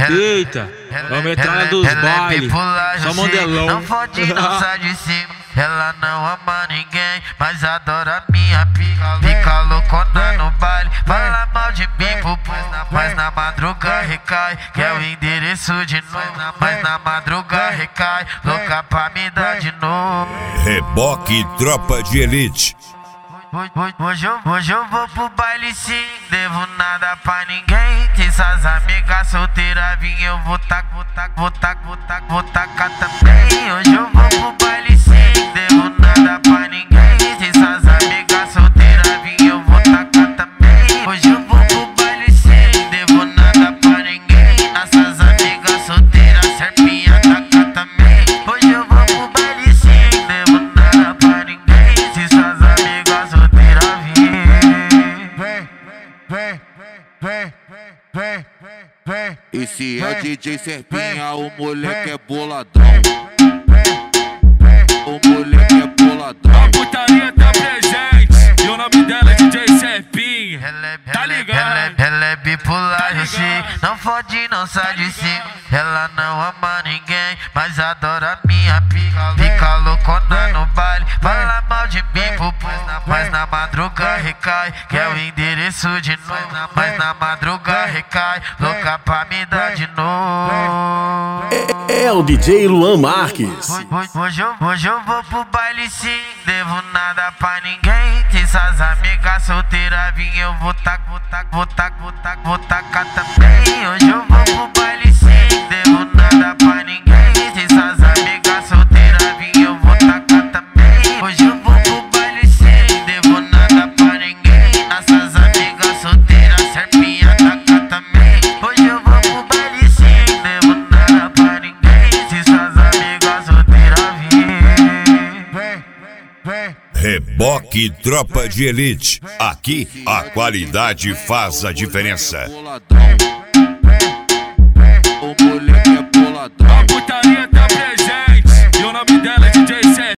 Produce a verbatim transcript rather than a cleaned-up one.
Eita, vamos entrar na dos bailes, só modelão. Não fode, não sai de cima. Ela não ama ninguém, mas adora minha pica. Fica loucona no baile, fala mal de mim pro povo. Mas na madruga recai, quer o endereço de novo. Mas na madruga recai, louca pra me dar de novo. Reboque Tropa de Elite. Hoje eu, hoje eu vou pro baile sim, devo nada pra ninguém. Que essas amigas solteiras vim, eu vou tac, vou tac, vou tac, vou tac, vou tacar também. Hoje eu vou pro baile sim, devo nada pra ninguém. Que essas amigas solteiras vim, eu vou tacar também. Hoje eu vou pro baile sim, devo nada pra ninguém. Essas amigas solteiras, serpinha tacar também. Hoje eu vou pro baile sim, devo nada pra ninguém. Se essas amigas solteiras vim. Vem, vem, vem, vem, vem. Esse é o D J Serpinha, o moleque é boladão. O moleque é boladão. A putaria tá presente, e o nome dela é D J Serpinha. Tá ligado? Ela é bipolar, eu sei. Não fode, não sai de cima. Ela não ama ninguém, mas adora minha pica. Fica loucona no baile, fala mal de mim pro povo. Mas na madruga recai, quer o endereço de novo. Mas na madruga recai, louca pra me dar de novo. É, é o D J Luan Marques. Hoje eu, hoje eu vou pro baile sim, devo nada pra ninguém. Que essas amigas solteiras vim, eu vou tac, vou tac, vou tac, vou tac, vou tacar também. Hoje eu vou pro baile sim, devo nada pra ninguém. Que essas amigas solteiras vim, eu vou tacar também. Hoje eu vou pro baile sim, devo nada pra ninguém. Essas amigas solteiras, serpinha tacar também. Hoje eu vou pro baile sim, devo nada pra ninguém. Se essas amigas solteiras vim. Vem, vem. Reboque Tropa de Elite. Aqui a qualidade faz a diferença. Boladão.